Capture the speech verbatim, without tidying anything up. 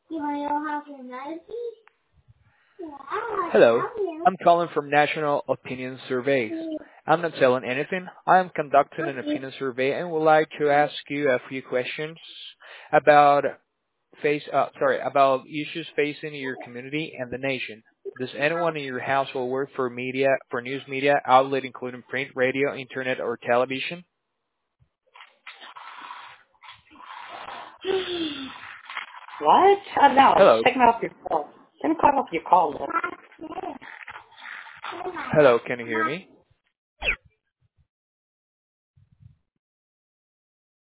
Hello, I'm calling from National Opinion Surveys. I'm not selling anything. I am conducting an opinion survey and would like to ask you a few questions about face, uh, sorry, about issues facing your community and the nation. Does anyone in your household work for media, for news media outlet, including print, radio, internet, or television? What? Uh, no, Hello, take me off your call. Take me off your call. hello, can you hear me?